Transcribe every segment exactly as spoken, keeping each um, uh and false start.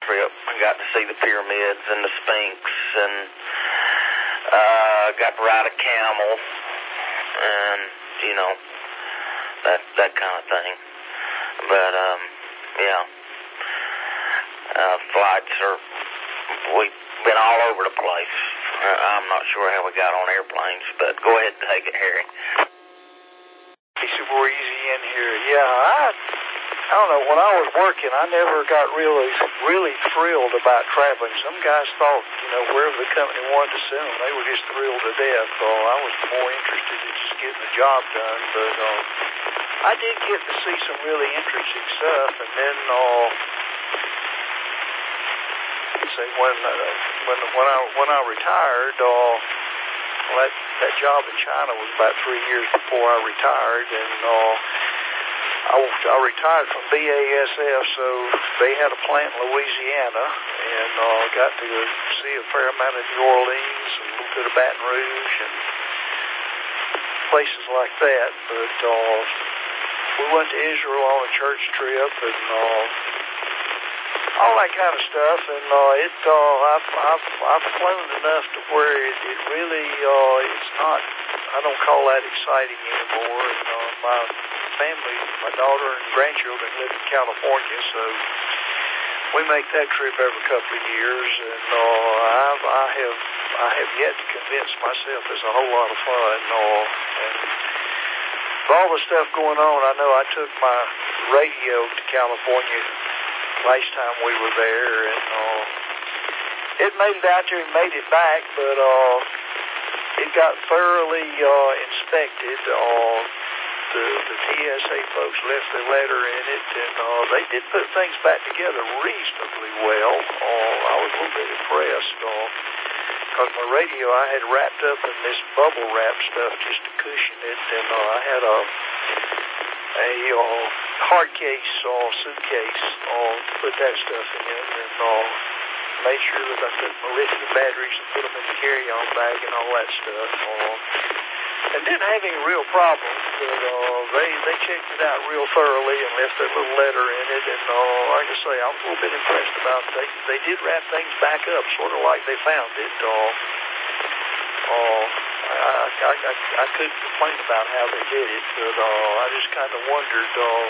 trip. I got to see the pyramids and the Sphinx, and uh, got to ride a camel, and, you know, that that kind of thing. But, um, yeah, uh, flights are, we've been all over the place. I'm not sure how we got on airplanes, but go ahead and take it, Harry. Casey Voorheesian here. Yeah, I, I don't know, when I was working, I never got really, really thrilled about traveling. Some guys thought, you know, wherever the company wanted to send them, they were just thrilled to death. Uh, I was more interested in just getting the job done, but uh, I did get to see some really interesting stuff, and then, uh, say when, uh, when, when I, when I retired, uh, well, that, that job in China was about three years before I retired, and uh, I, I retired from B A S F, so they had a plant in Louisiana, and uh, got to see a fair amount of New Orleans and a little bit of Baton Rouge and places like that. But uh, we went to Israel on a church trip and uh, all that kind of stuff, and uh, it uh, I've, I've I've flown enough to where it, it really uh, it's not. I don't call that exciting anymore. And, uh, my family, my daughter and grandchildren live in California, so we make that trip every couple of years. And uh, I've I have I have yet to convince myself it's a whole lot of fun. Uh, and with all the stuff going on, I know I took my radio to California last time we were there, and uh, it made it out there and made it back, but uh, it got thoroughly uh, inspected. Uh, the, the T S A folks left their letter in it, and uh, they did put things back together reasonably well. Uh, I was a little bit impressed, because uh, my radio I had wrapped up in this bubble wrap stuff just to cushion it, and uh, I had a a uh, hard case or uh, suitcase uh, to put that stuff in, and uh, made sure that I took my lithium batteries and put them in the carry-on bag and all that stuff. Uh, and didn't have any real problems, but uh, they they checked it out real thoroughly and left their little letter in it. And uh, like I say, I was a little bit impressed about it. They they did wrap things back up, sort of like they found it. Uh, uh, I, I, I, I couldn't complain about how they did it, but uh, I just kind of wondered uh,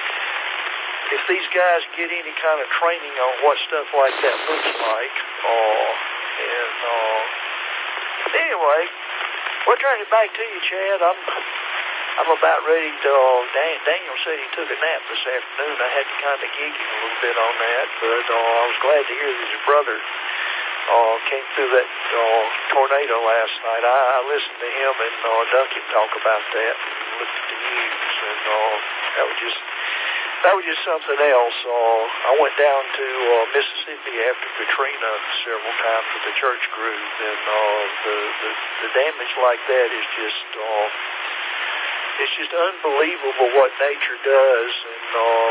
if these guys get any kind of training on what stuff like that looks like. Uh, and uh, anyway, we'll turn it back to you, Chad. I'm I'm about ready to. Uh, Dan, Daniel said he took a nap this afternoon. I had to kind of gig him a little bit on that, but uh, I was glad to hear that his brother Uh, came through that uh, tornado last night. I, I listened to him and uh, Duncan talk about that and looked at the news, and uh, that was just that was just something else. Uh, I went down to uh, Mississippi after Katrina several times with the church group, and uh, the, the the damage like that is just uh, it's just unbelievable what nature does, and uh,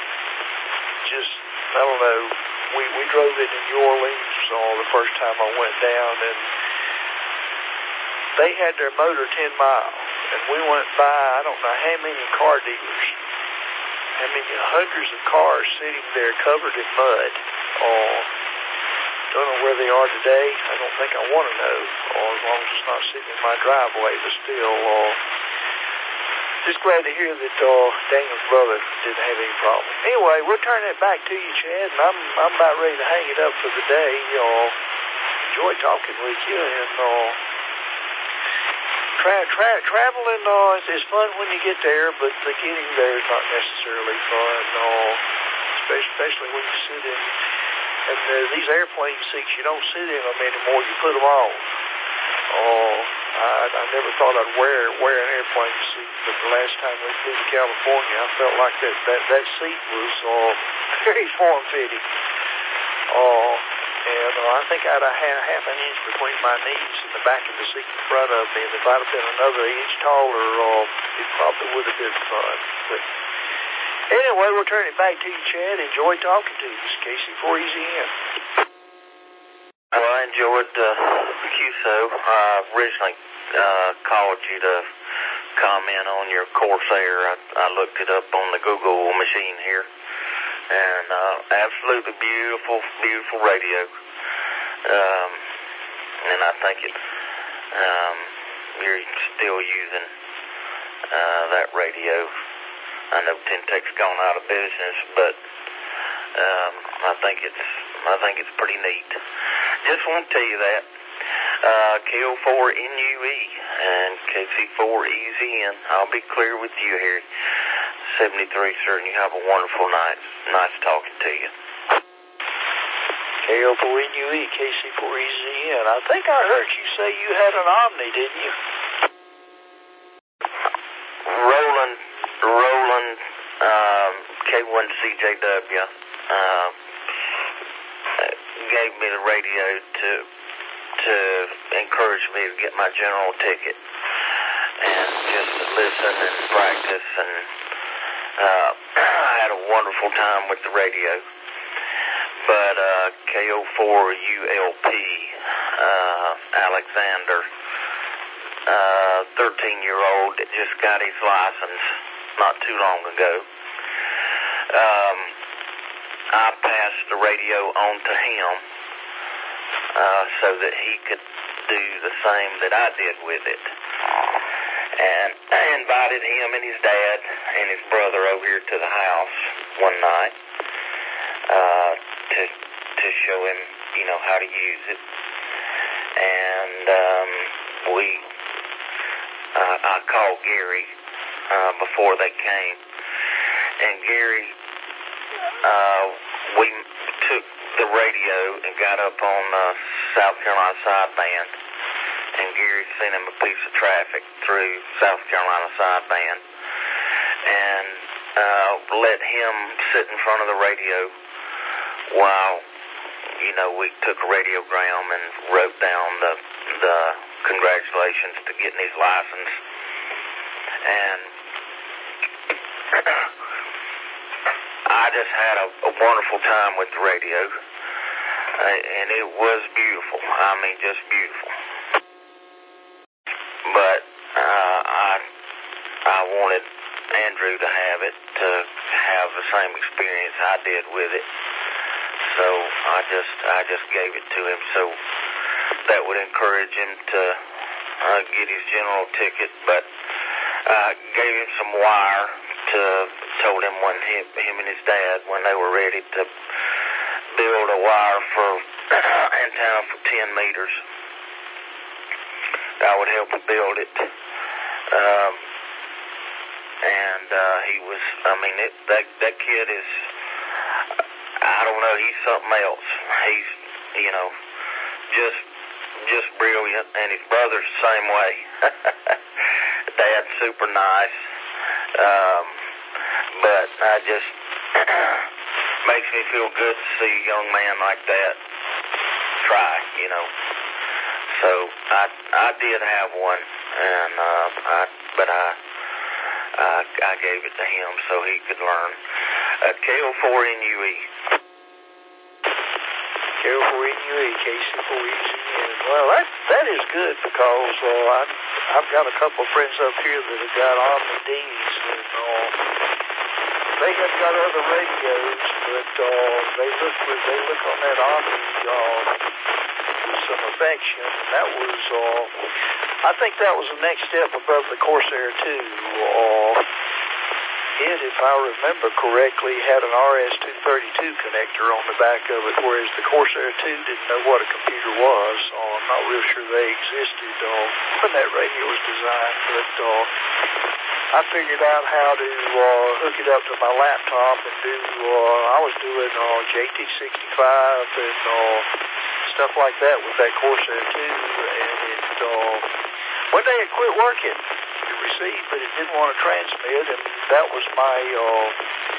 just I don't know. We we drove into New Orleans uh, the first time I went down, and they had their motor ten miles, and we went by I don't know how many car dealers, how many hundreds of cars sitting there covered in mud. Uh, don't know where they are today. I don't think I want to know, uh, as long as it's not sitting in my driveway, but still. Uh, Just glad to hear that uh, Daniel's brother didn't have any problem. Anyway, we'll turn that back to you, Chad, and I'm I'm about ready to hang it up for the day. Uh, enjoy talking with you, and uh, tra- tra- traveling uh, is, is fun when you get there, but the getting there is not necessarily fun, uh, especially, especially when you sit in. And uh, these airplane seats, you don't sit in them anymore, you put them on. Uh, I, I never thought I'd wear wear an airplane seat, but the last time we flew to California, I felt like that that, that seat was uh, very form-fitting. Uh, and uh, I think I had a half, half an inch between my knees and the back of the seat in front of me, and if I'd have been another inch taller, uh, it probably would have been fun. But anyway, we'll turn it back to you, Chad. Enjoy talking to you. This is Casey Voorheesian. Well, I enjoyed uh, the Q S O. I originally uh, called you to comment on your Corsair. I, I looked it up on the Google machine here, and uh, absolutely beautiful, beautiful radio. Um, and I think it, um, you're still using uh, that radio. I know Ten-Tech's gone out of business, but um, I think it's I think it's pretty neat. Just want to tell you that. Uh, K O four N U E and K C four E Z N. I'll be clear with you here. seventy-three, sir, and you have a wonderful night. Nice talking to you. K O four N U E, K C four E Z N. I think I heard you say you had an Omni, didn't you? Roland, Roland, um, K one C J W, uh, gave me the radio to to encourage me to get my general ticket and just to listen and practice, and uh, I had a wonderful time with the radio. But uh, K O four U L P, uh, Alexander, uh, thirteen-year-old that just got his license not too long ago, um, I passed the radio on to him uh, so that he could do the same that I did with it. And I invited him and his dad and his brother over here to the house one night uh, to to show him, you know, how to use it. And um, we, uh, I called Gary uh, before they came, and Gary, uh, we took the radio and got up on uh, South Carolina sideband, and Gary sent him a piece of traffic through South Carolina sideband, and uh, let him sit in front of the radio while, you know, we took a radiogram and wrote down the the congratulations to getting his license. And I just had a, a wonderful time with the radio, uh, and it was beautiful. I mean, just beautiful. But uh, I I wanted Andrew to have it, to have the same experience I did with it. So I just I just gave it to him, so that would encourage him to uh, get his general ticket. But I uh, gave him some wire to told him when him, him and his dad, when they were ready to build a wire for antenna for ten meters, I would help him build it. Um, and uh, he was, I mean, it, that that kid is, I don't know, he's something else. He's, you know, just just brilliant, and his brother's the same way. Dad's super nice, um, but I just, makes me feel good to see a young man like that try, you know. So I I did have one, and uh, I but I, I I gave it to him so he could learn. Uh, K O four N U E. K O four N U E, K C four E Z N. Well, that that is good, because uh, I I've got a couple of friends up here that have got Omni D's, and uh, they have got other radios, but uh, they look with they look on that Omni uh, with some affection. And that was, uh, I think that was the next step above the Corsair two. Uh, it, if I remember correctly, had an R S two thirty-two connector on the back of it, whereas the Corsair two didn't know what a computer was. Uh, I'm not real sure they existed uh, when that radio was designed, but uh, I figured out how to uh, hook it up to my laptop and do, uh, I was doing uh, J T sixty-five and uh, stuff like that with that Corsair two, and it, uh, one day it quit working. It received, but it didn't want to transmit, and that was my uh,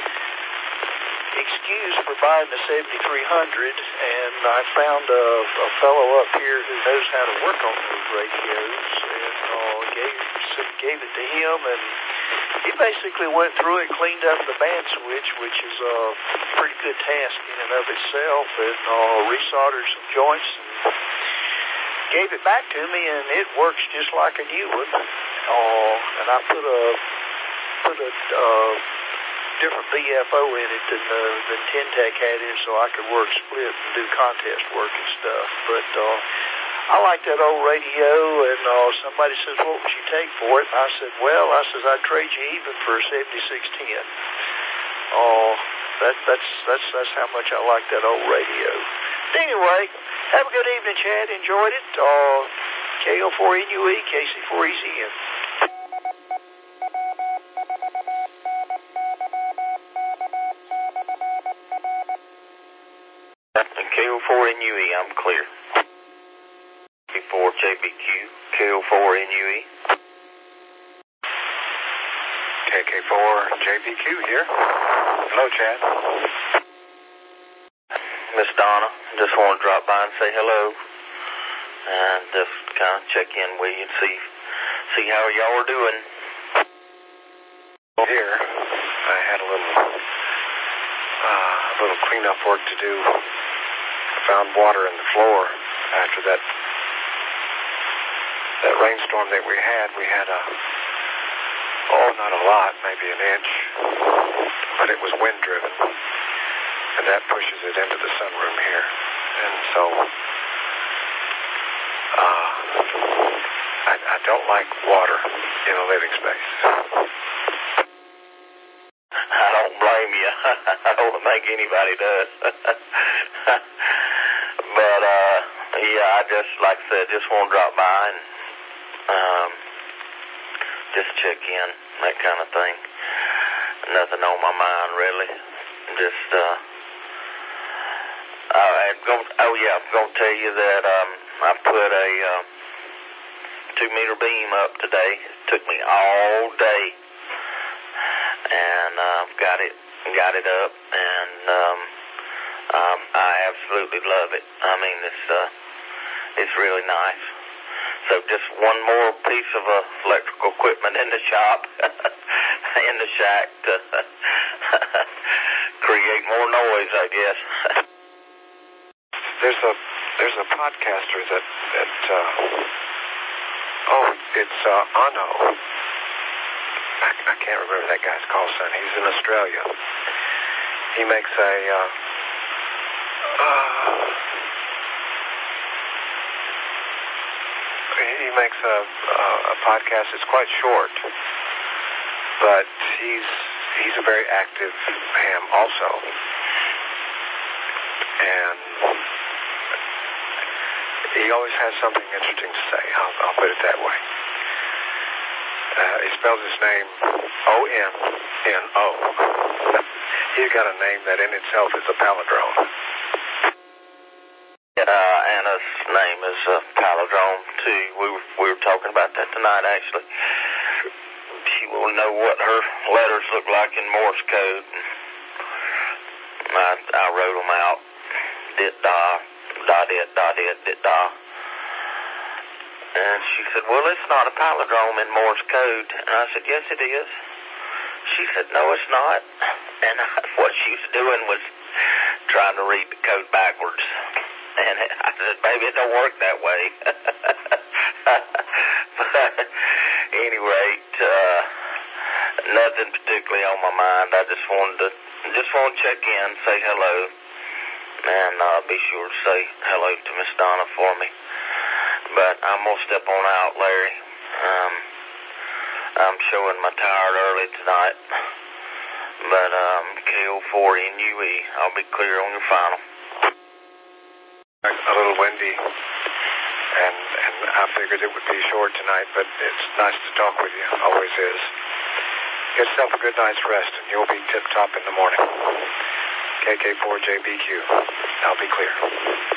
excuse for buying the seventy-three hundred, and I found a, a fellow up here who knows how to work on those radios, and uh, gave, gave it to him, and he basically went through it, cleaned up the band switch, which is a pretty good task in and of itself, and uh, resoldered some joints, and gave it back to me, and it works just like a new one. Uh, and I put a put a uh, different B F O in it than uh, than Ten-Tec had in, so I could work split and do contest work and stuff. But uh, I like that old radio, and uh, somebody says, what would you take for it? And I said, well, I says, I'd trade you even for a seventy-six ten. Oh, that, that's, that's, that's how much I like that old radio. Anyway, have a good evening, Chad. Enjoyed it. Uh, K O four N U E, K C four E C N. K O four N U E, I'm clear. K four J B Q, K O four N U E. K K four J B Q here. Hello, Chad. Miss Donna, just want to drop by and say hello. And just kind of check in with you and see, see how y'all are doing. Here, I had a little, uh, little cleanup work to do. I found water in the floor after that, that rainstorm that we had. We had a, oh, not a lot, maybe an inch, but it was wind driven. And that pushes it into the sunroom here. And so, uh, I, I don't like water in a living space. I don't blame you. I don't think anybody does. But, uh, yeah, I just, like I said, just want to drop by and, um, just check in, that kind of thing. Nothing on my mind, really. Just, uh, I'm gonna, oh, yeah, I'm going to tell you that, um, I put a, uh, two-meter beam up today. It took me all day. And uh, got it, got it up, and um, um, I absolutely love it. I mean, it's uh, it's really nice. So just one more piece of uh, electrical equipment in the shop, in the shack to create more noise, I guess. There's a there's a podcaster that that uh, oh, it's uh, Ano. I, I can't remember that guy's call sign. He's in Australia. He makes a uh, uh, he makes a, uh, a podcast. It's quite short, but he's he's a very active ham also, and he always has something interesting to say. I'll, I'll put it that way. Uh, he spells his name O N N O. He's got a name that in itself is a palindrome. Uh, Anna's name is a palindrome, too. We were, we were talking about that tonight, actually. She will know what her letters look like in Morse code. I, I wrote them out. Dit-da, da-dit, da-dit, dit-da. And she said, well, it's not a palindrome in Morse code. And I said, yes, it is. She said, no, it's not. And I, what she was doing was trying to read the code backwards. And I said, baby, it don't work that way. But anyway, uh, nothing particularly on my mind. I just wanted to just want to check in, say hello, and uh, be sure to say hello to Miss Donna for me. But I'm going to step on out, Larry. Um, I'm showing my tired early tonight. But um, K O four N U E, I'll be clear on your final. A little windy, and, and I figured it would be short tonight, but it's nice to talk with you. Always is. Get yourself a good night's rest, and you'll be tip-top in the morning. K K four J B Q. I'll be clear.